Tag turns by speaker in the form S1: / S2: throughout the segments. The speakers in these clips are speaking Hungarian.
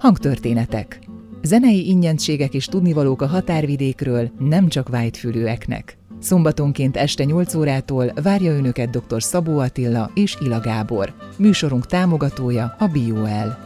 S1: Hangtörténetek. Zenei ingyenségek és tudnivalók a határvidékről, nem csak vájtfülűeknek. Szombatonként este 8 órától várja Önöket dr. Szabó Attila és Ila Gábor. Műsorunk támogatója a BioL.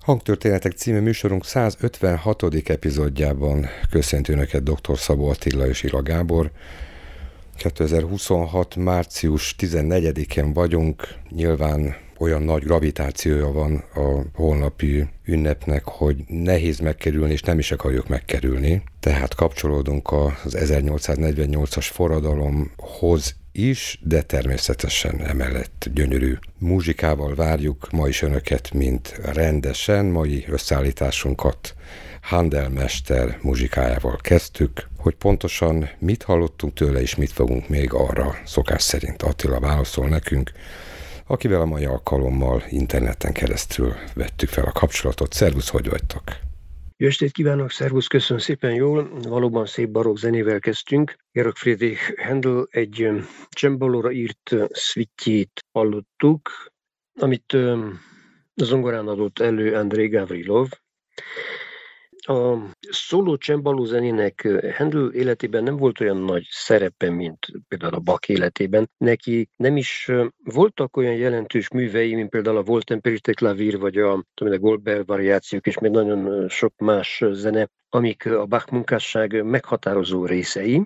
S2: Hangtörténetek című műsorunk 156. epizódjában köszönti Önöket dr. Szabó Attila és Ila Gábor. 2026. március 14-én vagyunk, nyilván olyan nagy gravitációja van a holnapi ünnepnek, hogy nehéz megkerülni, és nem is akarjuk megkerülni. Tehát kapcsolódunk az 1848-as forradalomhoz is, de természetesen emellett gyönyörű muzsikával várjuk ma is Önöket, mint rendesen. Mai összeállításunkat Handel mester muzsikájával kezdtük. Hogy pontosan mit hallottunk tőle, és mit fogunk még, arra szokás szerint Attila válaszol nekünk, akivel a mai alkalommal interneten keresztül vettük fel a kapcsolatot. Szervusz, hogy vagytok?
S3: Jó estét kívánok, szervusz, köszönöm szépen, jól. Valóban szép barokk zenével kezdtünk. Georg Friedrich Händel egy csembalóra írt szvittjét hallottuk, amit zongorán adott elő Andrei Gavrilov. A szóló csembaló zenének Händel életében nem volt olyan nagy szerepe, mint például a Bach életében. Neki nem is voltak olyan jelentős művei, mint például a Wohltemperierte Klavír, vagy a Goldberg variációk, és még nagyon sok más zene, amik a Bach munkásság meghatározó részei.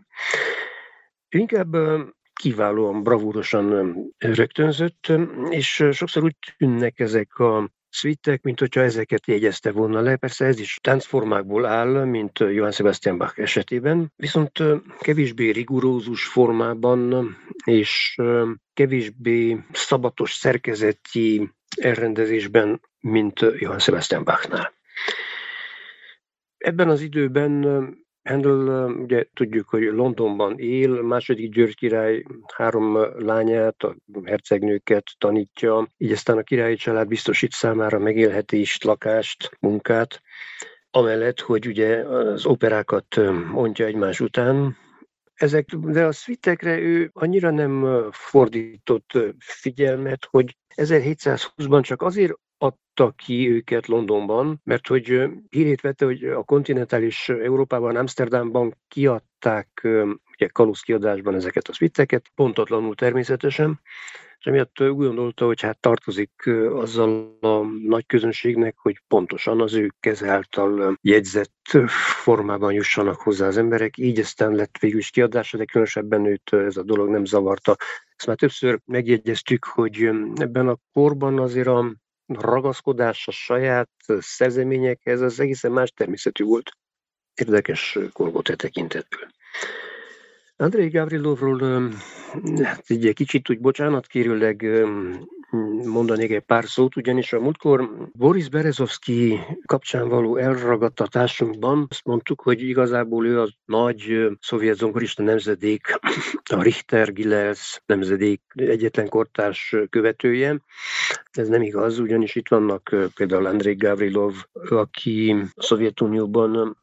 S3: Ő inkább kiválóan, bravúrosan rögtönzött, és sokszor úgy tűnnek ezek a szvittek, mint hogyha ezeket jegyezte volna le. Persze ez is táncformákból áll, mint Johann Sebastian Bach esetében, viszont kevésbé rigorózus formában és kevésbé szabatos szerkezeti elrendezésben, mint Johann Sebastian Bachnál. Ebben az időben Händel, ugye tudjuk, hogy Londonban él, második György király 3 lányát, a hercegnőket tanítja, így aztán a királyi család biztosít számára megélhetést, lakást, munkát, amellett, hogy ugye az operákat mondja egymás után. De a szvittekre ő annyira nem fordított figyelmet, hogy 1720-ban csak azért adta ki őket Londonban, mert hogy hírét vette, hogy a kontinentális Európában, Amsterdamban kiadták ugye kalózkiadásban ezeket a szvitteket, pontatlanul természetesen, és emiatt úgy gondolta, hogy hát tartozik azzal a nagy közönségnek, hogy pontosan az ő keze által jegyzett formában jussanak hozzá az emberek, így aztán lett végül is kiadása, de különösebben őt ez a dolog nem zavarta. Ezt már többször megjegyeztük, hogy ebben a korban azért a ragaszkodás a saját szerzeményekhez az egészen más természetű volt. Érdekes korgot e tekintetből. Andrei Gavrilovról hát egy kicsit úgy bocsánatkérőleg mondanék egy pár szót, ugyanis a múltkor Boris Berezovszky kapcsán való elragadtatásunkban azt mondtuk, hogy igazából ő az nagy szovjet zongorista nemzedék, a Richter-Gilels nemzedék egyetlen kortárs követője. Ez nem igaz, ugyanis itt vannak például Andrei Gavrilov, aki a Szovjetunióban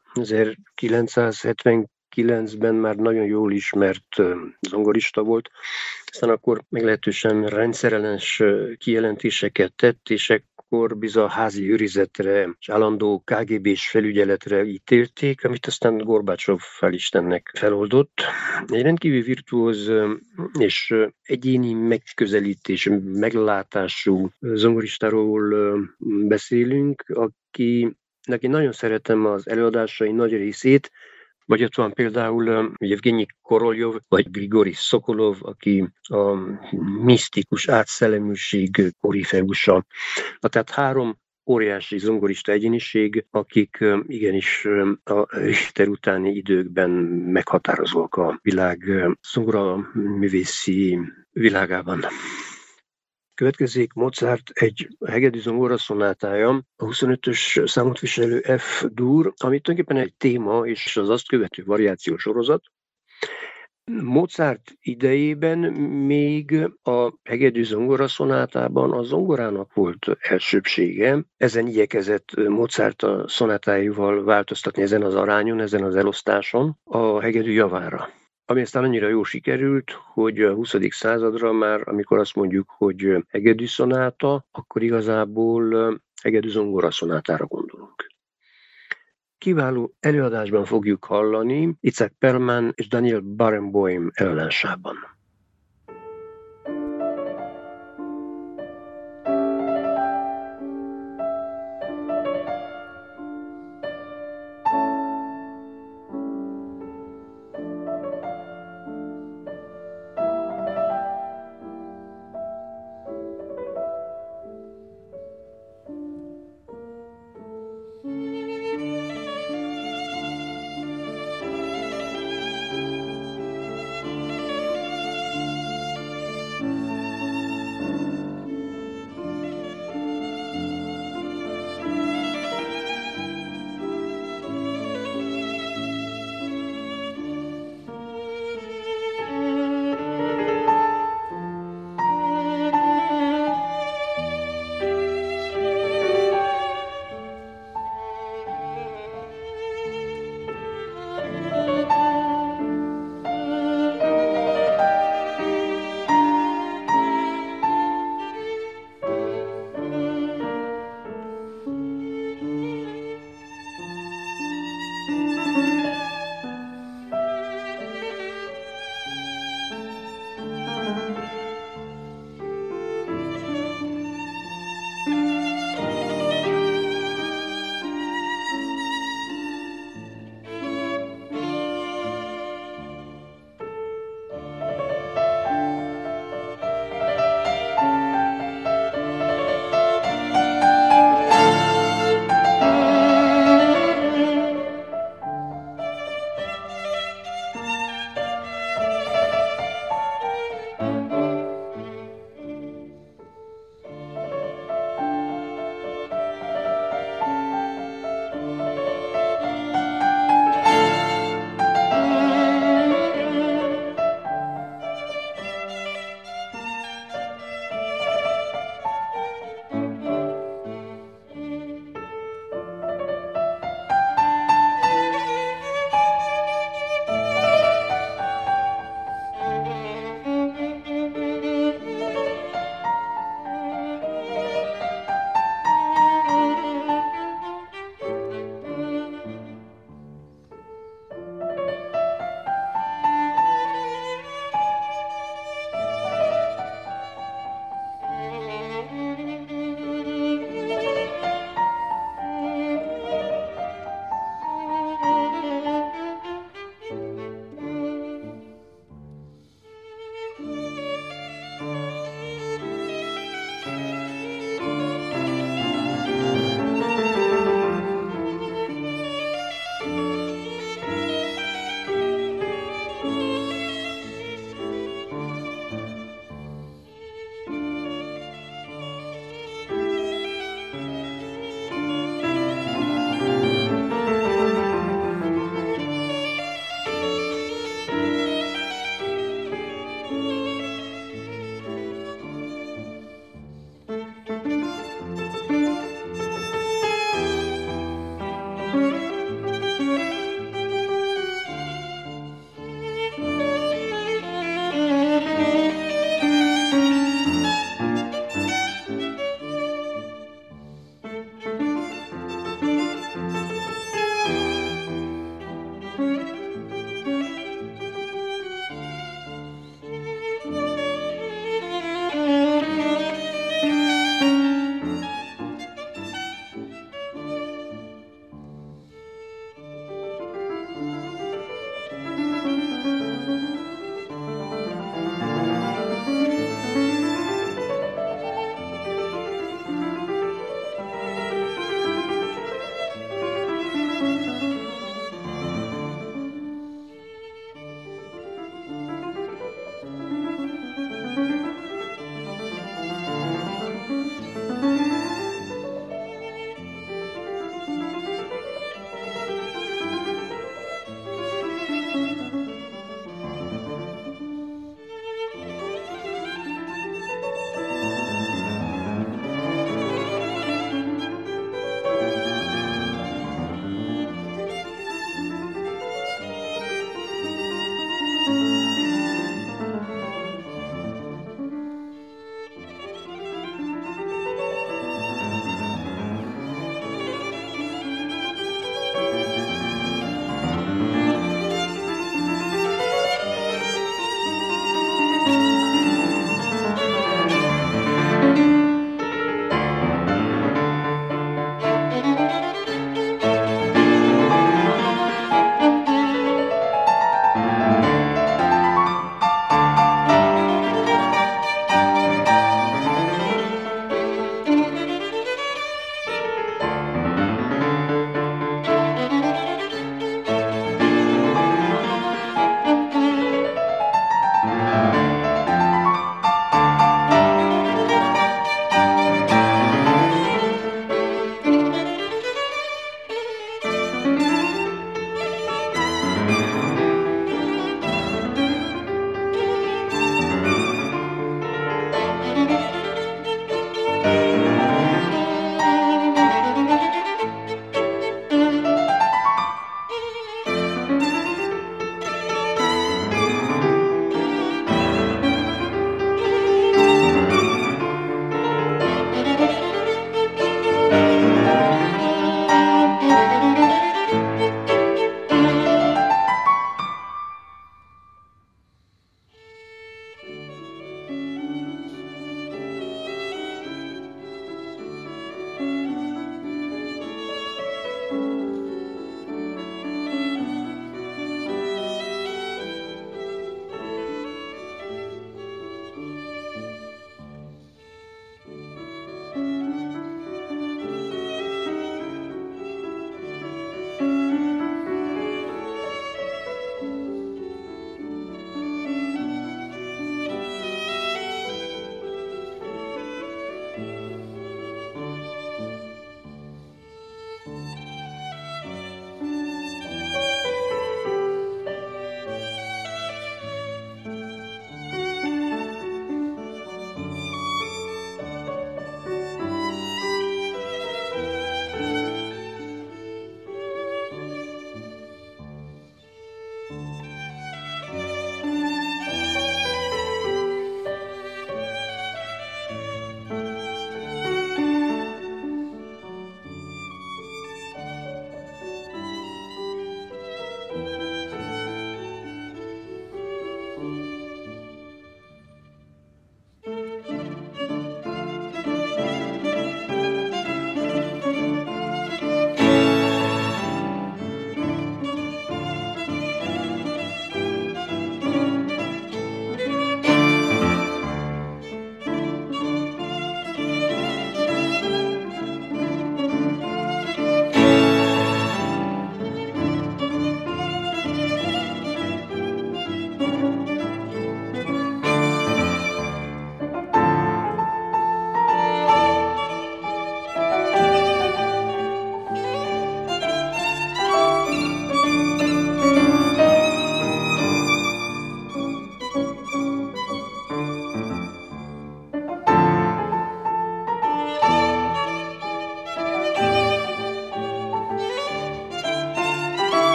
S3: 1979-ben már nagyon jól ismert zongorista volt, aztán akkor meglehetősen rendszerellenes kijelentéseket tett, és ekkor bizony házi őrizetre és állandó KGB-s felügyeletre ítélték, amit aztán Gorbacsov hál' Istennek feloldott. Egy rendkívül virtuóz és egyéni megközelítés, meglátású zongoristáról beszélünk, aki nagyon szeretem az előadásai nagy részét, vagy ott van például Evgenyi Koroljov, vagy Grigori Szokolov, aki a misztikus átszelleműség korifeusa. Tehát 3 óriási zongorista egyéniség, akik igenis a Richter utáni időkben meghatározóak a világ zongora művészi világában. Következik Mozart egy hegedű zongora szonátája, a 25-ös számot viselő F-dur, ami tulajdonképpen egy téma és az azt követő variációs sorozat. Mozart idejében még a hegedű zongora szonátában a zongorának volt elsőbbsége. Ezen igyekezett Mozart a szonátáival változtatni ezen az arányon, ezen az elosztáson a hegedű javára. Ami aztán annyira jól sikerült, hogy a 20. századra már, amikor azt mondjuk, hogy hegedű szonáta, akkor igazából hegedű zongora szonátára gondolunk. Kiváló előadásban fogjuk hallani Itzhak Perlman és Daniel Barenboim előadásában.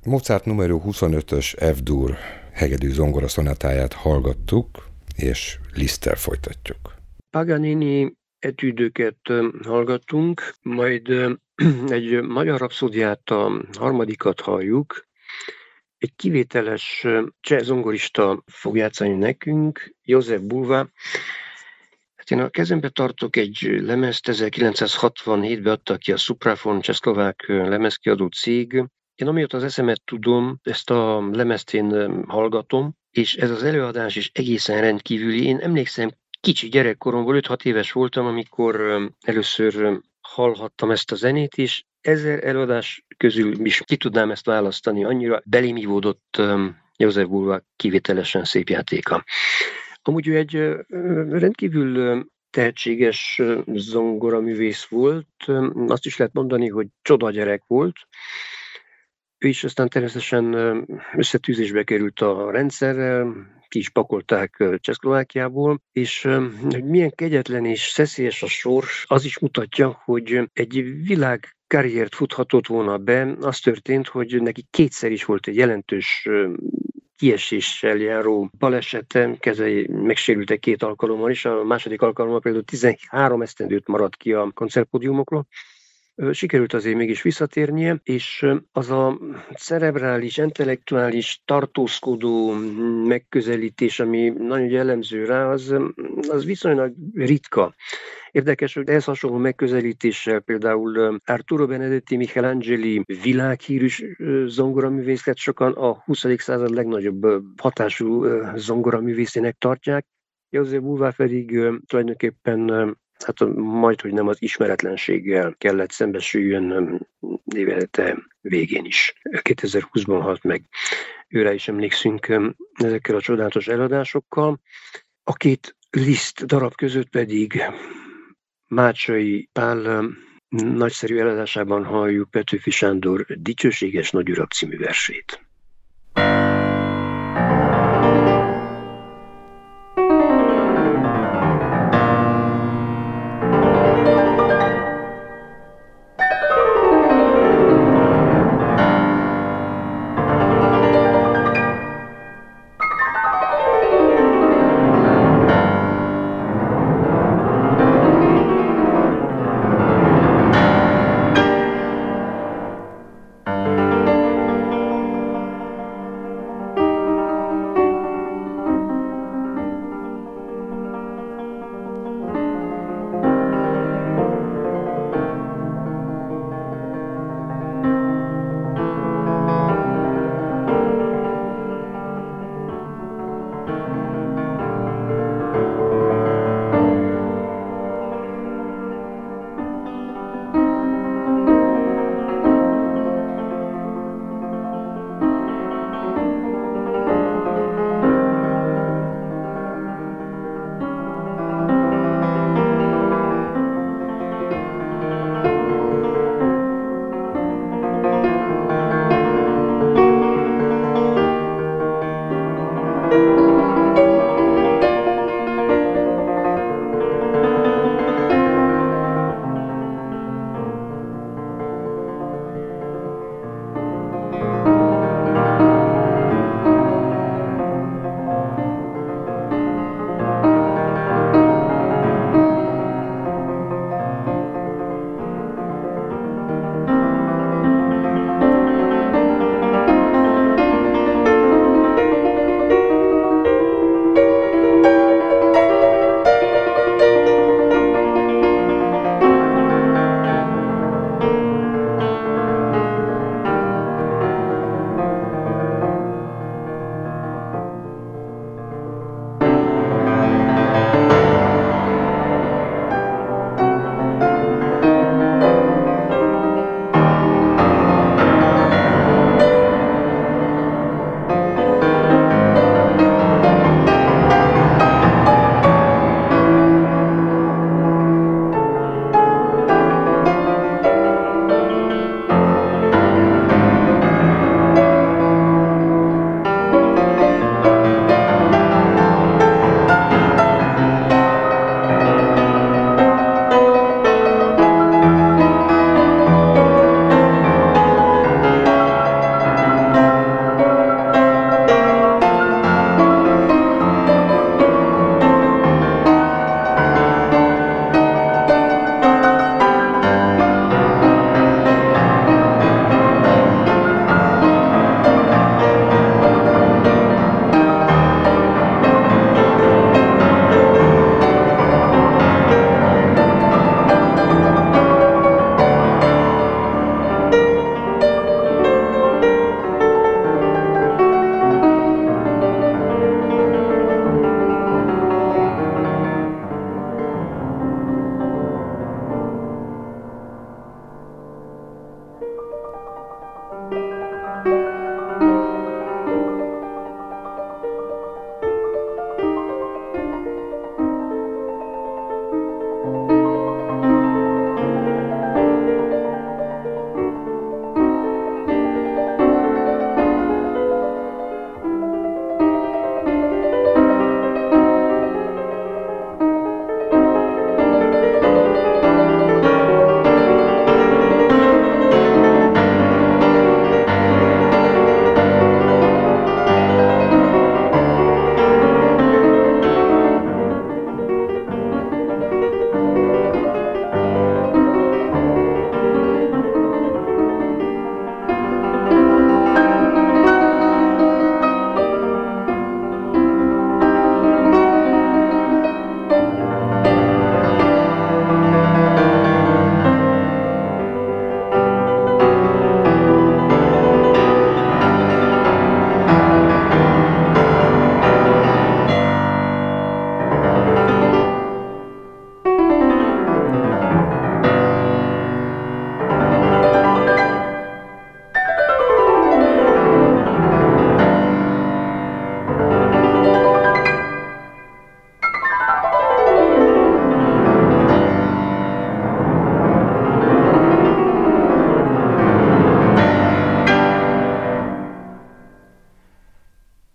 S2: Mozart numero 25-ös F-dur hegedű zongora szonátáját hallgattuk, és Liszttel folytatjuk.
S3: Paganini etüdöket hallgattunk, majd egy magyar rapszódiát, a harmadikat halljuk. Egy kivételes cseh zongorista fog játszani nekünk, Josef Bulva. Hát én a kezembe tartok egy lemezt, 1967-ben adta ki a Supraphon, csehszlovák lemezkiadó cég. Én amióta az eszemet tudom, ezt a lemezt én hallgatom, és ez az előadás is egészen rendkívüli. Én emlékszem, kicsi gyerekkoromból, 5-6 éves voltam, amikor először hallhattam ezt a zenét, és 1000 előadás közül is ki tudnám ezt választani. Annyira belém ivódott Josef Bulva kivételesen szép játéka. Amúgy ő egy rendkívül tehetséges zongoraművész volt, azt is lehet mondani, hogy csoda gyerek volt. Ő is aztán természetesen összetűzésbe került a rendszerrel, ki is pakolták Csehszlovákiából, és hogy milyen kegyetlen és szeszélyes a sors, az is mutatja, hogy egy világkarriert futhatott volna be. Az történt, hogy neki kétszer is volt egy jelentős kieséssel járó balesete, kezei megsérültek 2 alkalommal is, a második alkalommal például 13 esztendőt maradt ki a koncertpódiumokról. Sikerült azért mégis visszatérnie, és az a cerebrális, intellektuális, tartózkodó megközelítés, ami nagyon jellemző rá, az viszonylag ritka. Érdekes, hogy ehhez hasonló megközelítéssel például Arturo Benedetti, Michelangeli világhírű zongoraművészet sokan a 20. század legnagyobb hatású zongoraművészének tartják. Josef Bulva pedig tulajdonképpen majdhogy nem az ismeretlenséggel kellett szembesüljön élete végén is. 2020-ban halt meg. Őre is emlékszünk ezekkel a csodálatos eladásokkal. A 2 Liszt darab között pedig Mácsai Pál nagyszerű eladásában halljuk Petőfi Sándor Dicsőséges nagyurak című versét.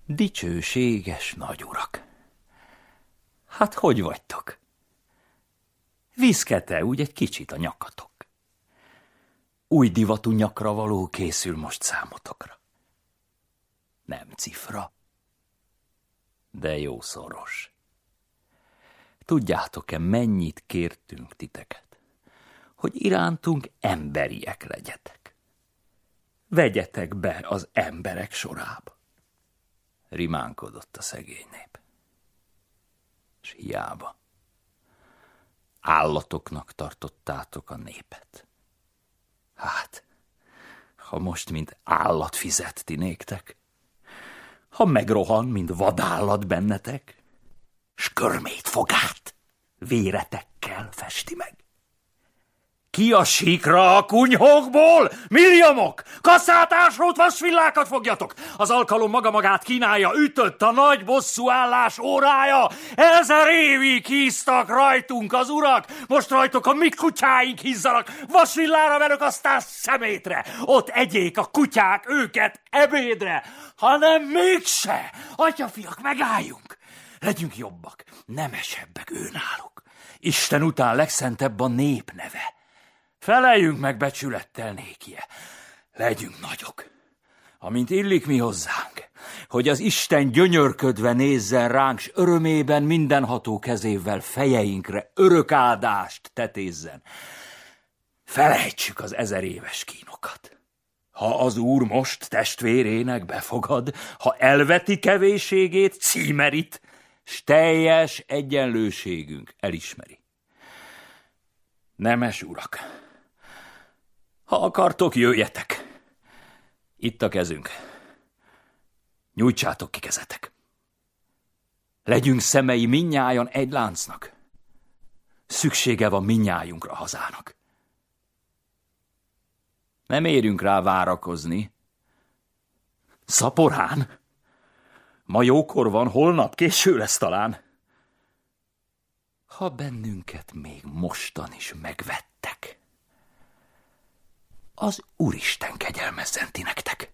S4: Dicsőséges nagyurak! Hát hogy vagytok? Viszkete úgy egy kicsit a nyakatok. Új divatú nyakra való készül most számotokra. Nem cifra, de jó szoros. Tudjátok-e, mennyit kértünk titeket, hogy irántunk emberiek legyetek? Vegyetek be az emberek sorába. Rimánkodott a szegény nép. S hiába. Állatoknak tartottátok a népet. Hát, ha most, mint állat fizet ti néktek, ha megrohan, mint vadállat bennetek, s körmét fogát véretekkel festi meg. Ki a síkra a kunyhókból? Milliomok! Kasszát, ásrót, vasvillákat fogjatok! Az alkalom maga magát kínálja, ütött a nagy bosszúállás órája! 1000 évig híztak rajtunk az urak, most rajtok a mi kutyáink hízzanak, vasvillára verök, aztán szemétre! Ott egyék a kutyák őket ebédre! Hanem mégse! Atyafiak, megálljunk! Legyünk jobbak, nemesebbek őnáluk. Isten után legszentebb a nép neve. Feleljünk meg becsülettel nékie. Legyünk nagyok, amint illik mi hozzánk, hogy az Isten gyönyörködve nézzen ránk, s örömében mindenható kezével fejeinkre örök áldást tetézzen. Felejtsük az 1000 éves kínokat. Ha az Úr most testvérének befogad, ha elveti kevésségét, címerit, s teljes egyenlőségünk elismeri. Nemes urak! Ha akartok, jöjjetek. Itt a kezünk. Nyújtsátok ki kezetek. Legyünk szemei mindnyájan egy láncnak. Szüksége van mindnyájunkra hazának. Nem érünk rá várakozni. Szaporán. Ma jókor van, holnap késő lesz talán. Ha bennünket még mostan is megvettek, az Úristen kegyelmezzen ti nektek.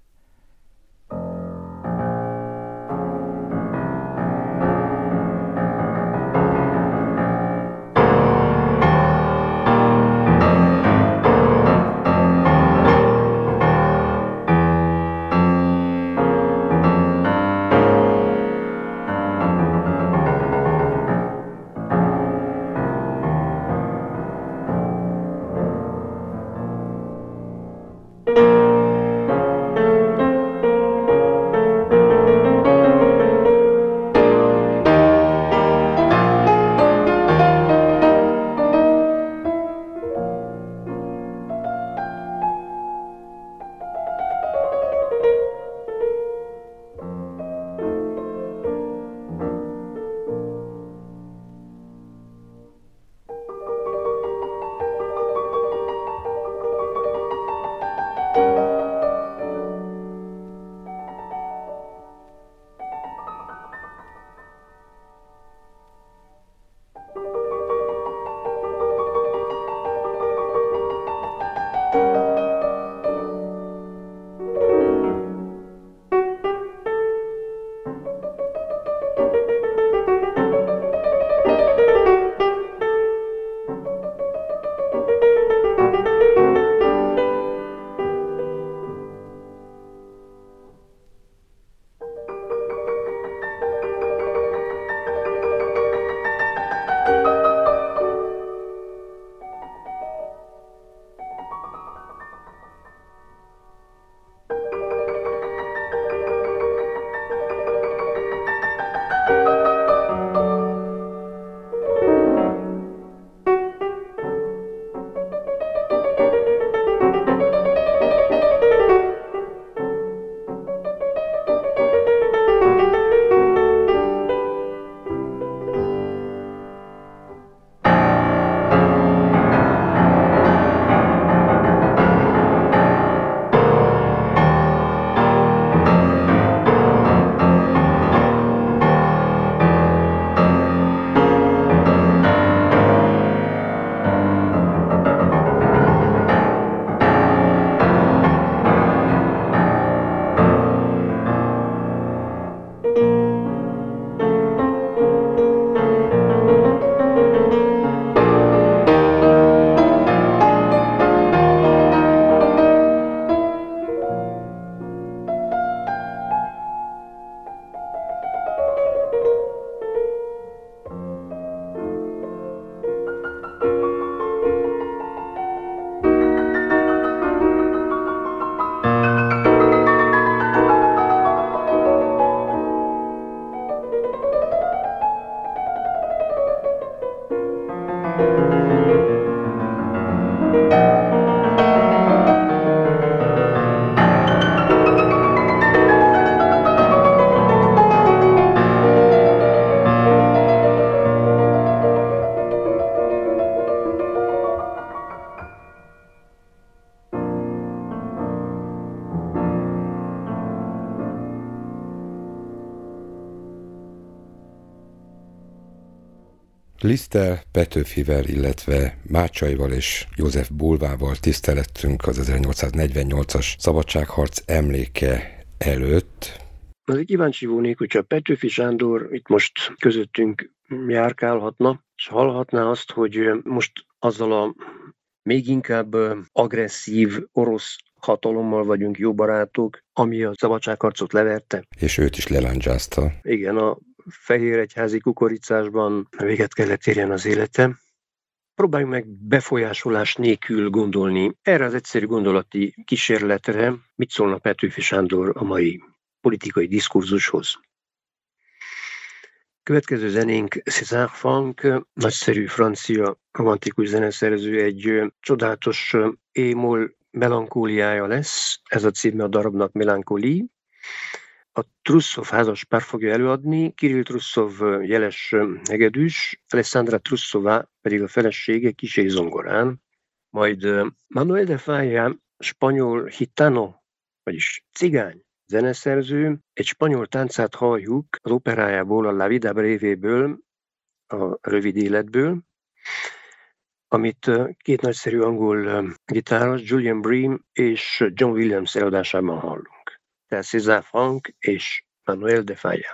S2: Liszttel, Petőfivel, illetve Mácsaival és József Bulvával tisztelettünk az 1848-as szabadságharc emléke előtt.
S3: Azért kíváncsi volnék, hogyha Petőfi Sándor itt most közöttünk járkálhatna, és hallhatná azt, hogy most azzal a még inkább agresszív orosz hatalommal vagyunk jó barátok, ami a szabadságharcot leverte.
S2: És őt is lelándzsázta.
S3: Igen, a fehéregyházi kukoricásban véget kellett érjen az élete. Próbáljunk meg befolyásolás nélkül gondolni erre az egyszerű gondolati kísérletre, mit szólna Petőfi Sándor a mai politikai diskurzushoz. Következő zenénk César Franck, nagyszerű francia romantikus zeneszerző, egy csodálatos émol melankóliája lesz, ez a címe a darabnak, Melancolie. A Trussov házaspár fogja előadni, Kirill Trussov jeles hegedűs, Alessandra Trussová pedig a felesége kíséri zongorán, majd Manuel de Falla, spanyol gitano, vagyis cigány zeneszerző, egy spanyol táncát halljuk az operájából, a La Vida Brevéből, a rövid életből, amit két nagyszerű angol gitáros, Julian Bream és John Williams előadásában hallunk. Tehát César Franck és Manuel de Falla.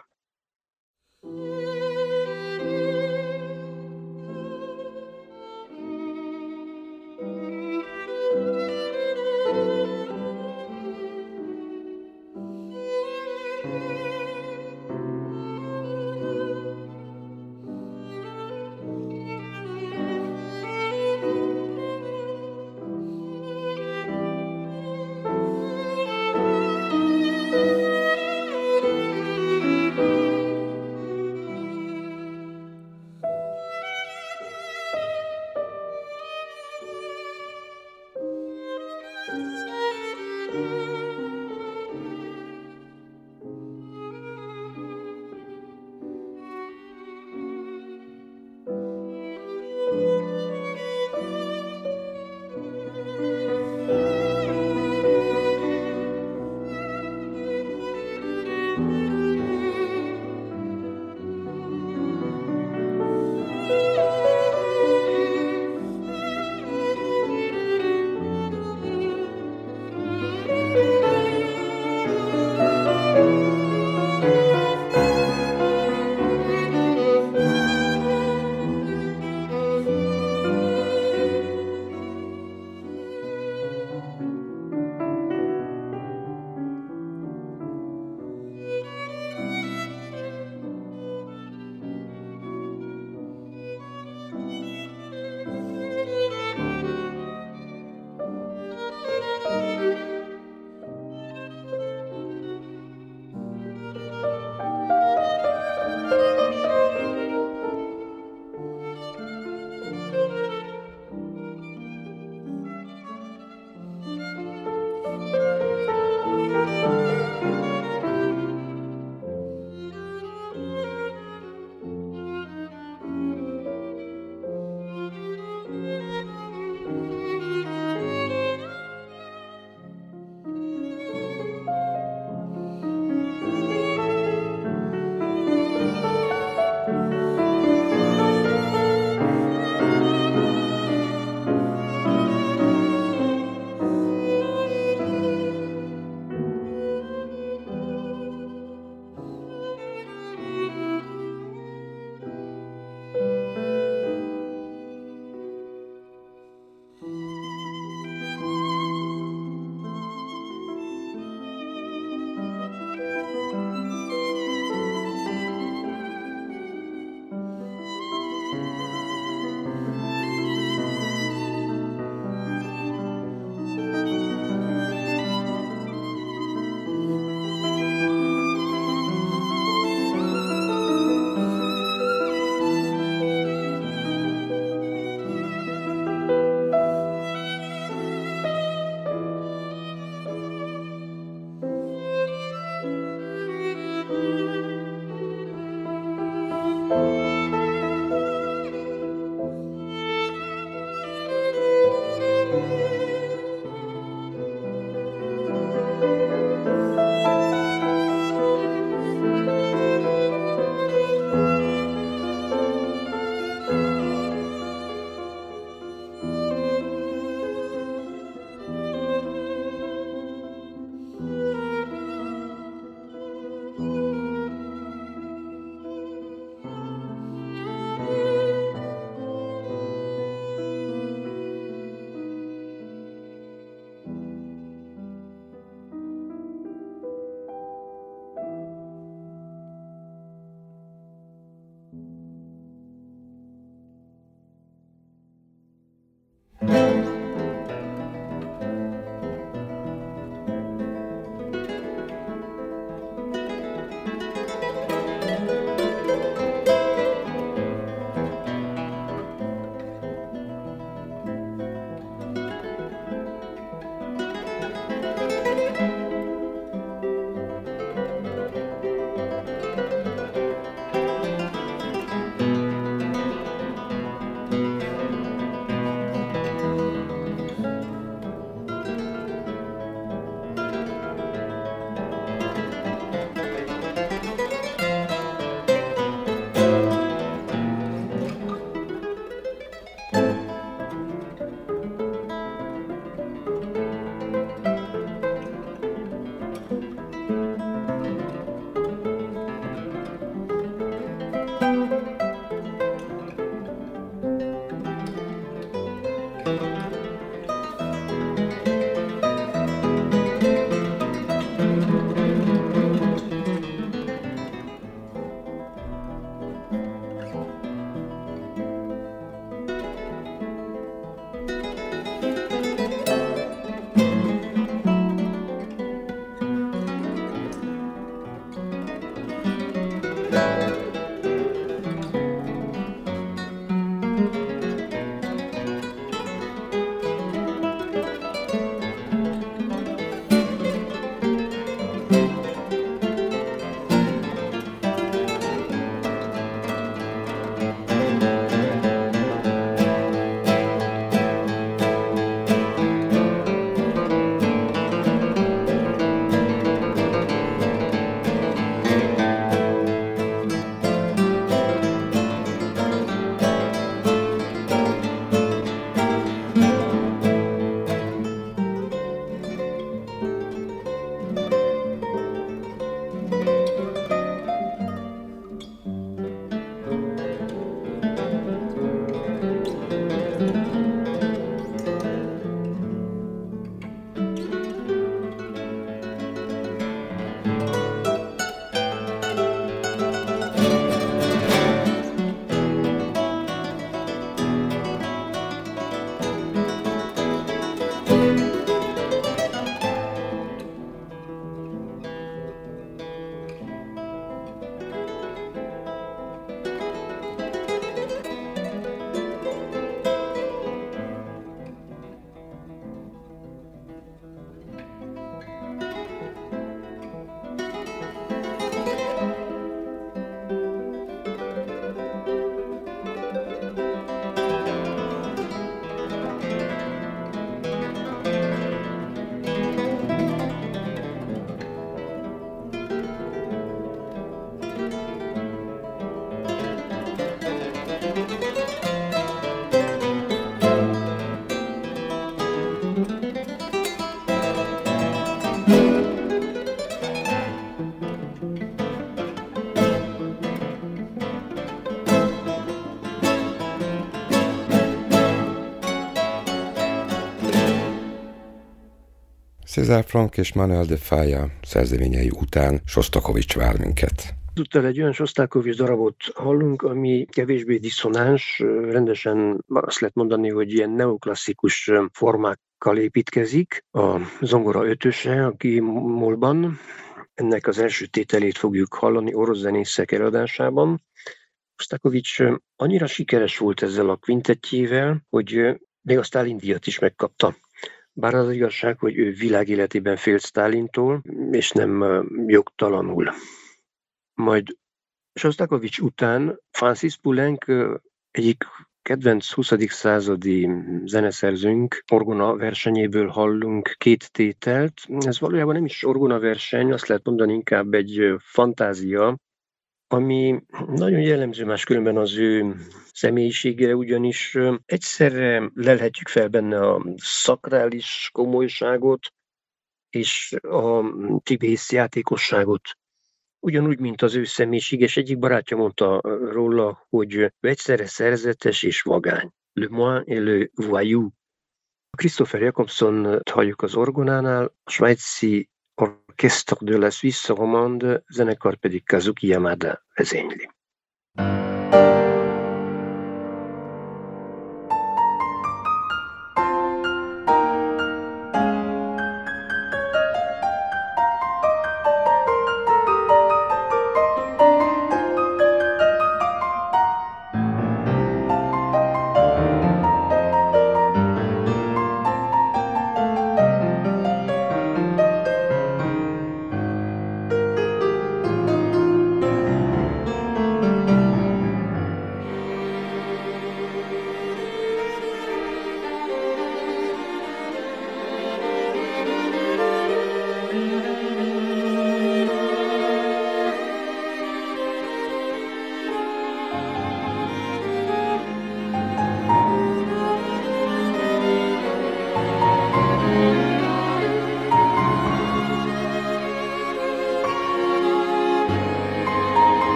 S2: César Franck és Manuel de Falla szerzeményei után Sostakovics vár minket.
S3: Ezúttal egy olyan Sostakovics darabot hallunk, ami kevésbé diszonáns, rendesen azt lehet mondani, hogy ilyen neoklasszikus formákkal építkezik. A zongora ötöse, aki molban, ennek az első tételét fogjuk hallani orosz zenészek előadásában. Sostakovics annyira sikeres volt ezzel a kvintettjével, hogy még a Sztálin-díjat is megkapta. Bár az igazság, hogy ő világéletében félt Sztálintól, és nem jogtalanul. Majd Sostakovics után Francis Poulenc egyik kedvenc 20. századi zeneszerzőnk orgona versenyéből hallunk két tételt. Ez valójában nem is orgona verseny, azt lehet mondani inkább egy fantázia, ami nagyon jellemző máskülönben az ő személyiségére, ugyanis egyszerre lelhetjük fel benne a szakrális komolyságot és a tibész játékosságot. Ugyanúgy, mint az ő személyiség, és egyik barátja mondta róla, hogy ő egyszerre szerzetes és vagány. Le moi et le voyou. Christopher Jacobson-t halljuk az orgonánál, a svájci Orchestre de la Suisse romande, zenekar pedig Kazuki Yamada vezényli.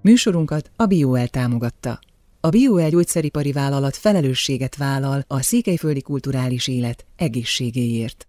S1: Műsorunkat a BioL támogatta. A BioL gyógyszeripari vállalat felelősséget vállal a székelyföldi kulturális élet egészségéért.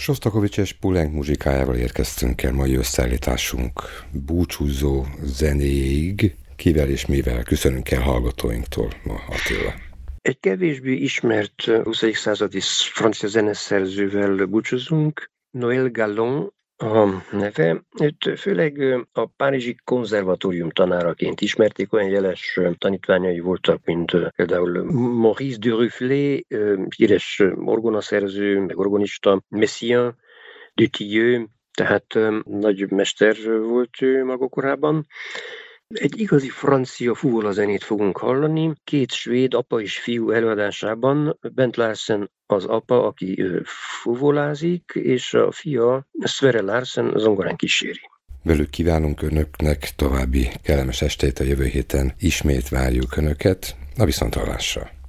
S2: Sostakovics és Poulenc muzsikájával érkeztünk el mai összeállításunk búcsúzó zenéig. Kivel és mivel köszönünk el hallgatóinktól ma, Attila?
S3: Egy kevésbé ismert 20. századi francia zeneszerzővel búcsúzunk, Noël Gallon a neve. Őt főleg a Párizsi konzervatórium tanáraként ismerték, olyan jeles tanítványai voltak, mint például Maurice Duruflé, híres orgonaszerző, meg orgonista, Messiaen, Dutilleux, tehát nagy mester volt ő maga korában. Egy igazi francia fuvola-zenét fogunk hallani, két svéd apa és fiú előadásában. Bent Larsen az apa, aki fuvolázik, és a fia Sverre Larsen zongorán kíséri.
S2: Velük kívánunk önöknek további kellemes estét, a jövő héten ismét várjuk önöket, a viszonthallásra.